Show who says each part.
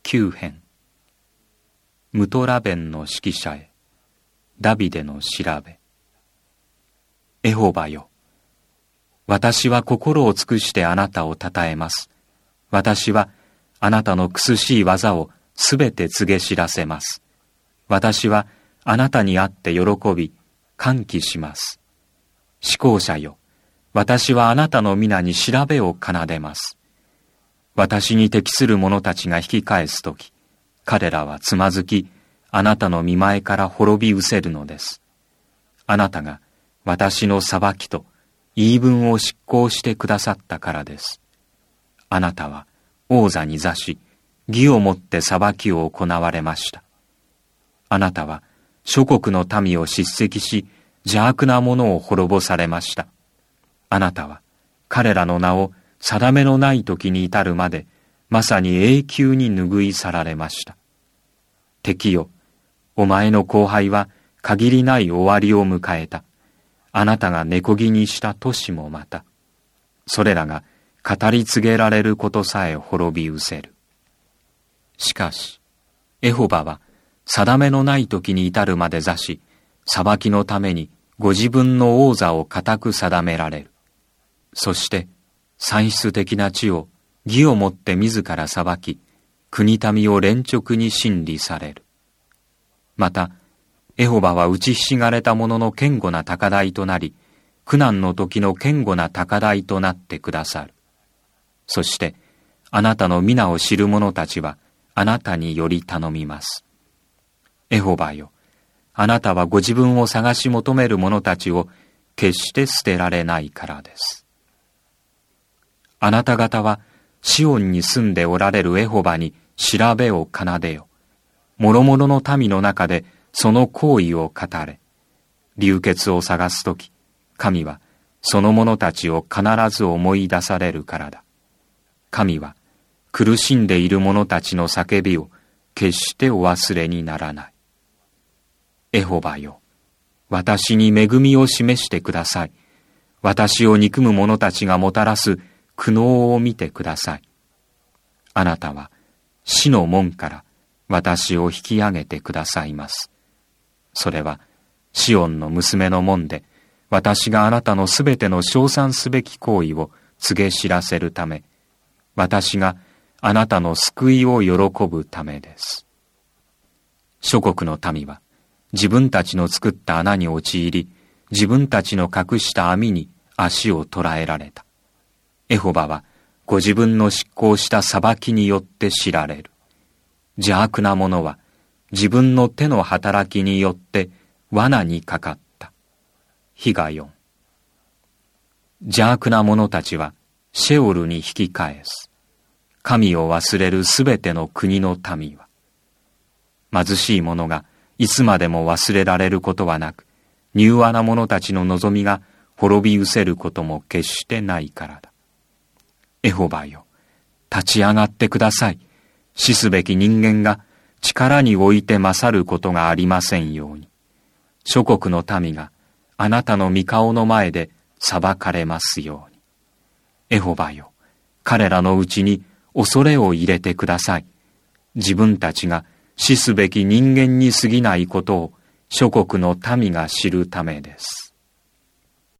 Speaker 1: 9編。ムトラ弁の指揮者へ、ダビデの調べ。エホバよ、私は心を尽くしてあなたをたたえます。私はあなたの苦しい技をすべて告げ知らせます。私はあなたに会って喜び、歓喜します。思考者よ、私はあなたの皆に調べを奏でます。私に適する者たちが引き返すとき、彼らはつまずき、あなたの御前から滅び失せるのです。あなたが私の裁きと言い分を執行してくださったからです。あなたは王座に座し、義をもって裁きを行われました。あなたは諸国の民を叱責し、邪悪な者を滅ぼされました。あなたは彼らの名を定めのない時に至るまで、まさに永久に拭い去られました。敵よ、お前の後輩は限りない終わりを迎えた。あなたが根こぎにした都市もまた。それらが語り継げられることさえ滅び失せる。しかし、エホバは定めのない時に至るまで座し、裁きのためにご自分の王座を固く定められる。そして、産出的な地を義をもって自ら裁き、国民を連直に審理される。また、エホバは打ちひしがれた者の堅固な高台となり、苦難の時の堅固な高台となってくださる。そして、あなたの皆を知る者たちは、あなたにより頼みます。エホバよ、あなたはご自分を探し求める者たちを決して捨てられないからです。あなた方はシオンに住んでおられるエホバに調べを奏でよ。諸々の民の中でその行為を語れ。流血を探すとき、神はその者たちを必ず思い出されるからだ。神は苦しんでいる者たちの叫びを決してお忘れにならない。エホバよ、私に恵みを示してください。私を憎む者たちがもたらす苦悩を見てください。あなたは死の門から私を引き上げてくださいます。それはシオンの娘の門で、私があなたのすべての称賛すべき行為を告げ知らせるため、私があなたの救いを喜ぶためです。諸国の民は自分たちの作った穴に陥り、自分たちの隠した網に足を捕らえられた。エホバはご自分の執行した裁きによって知られる。邪悪な者は自分の手の働きによって罠にかかった。ヒガヨン。邪悪な者たちはシェオルに引き返す。神を忘れるすべての国の民は。貧しい者がいつまでも忘れられることはなく、柔和な者たちの望みが滅び失せることも決してないからだ。エホバよ、立ち上がってください。死すべき人間が力において勝ることがありませんように。諸国の民があなたの御顔の前で裁かれますように。エホバよ、彼らのうちに恐れを入れてください。自分たちが死すべき人間に過ぎないことを諸国の民が知るためです。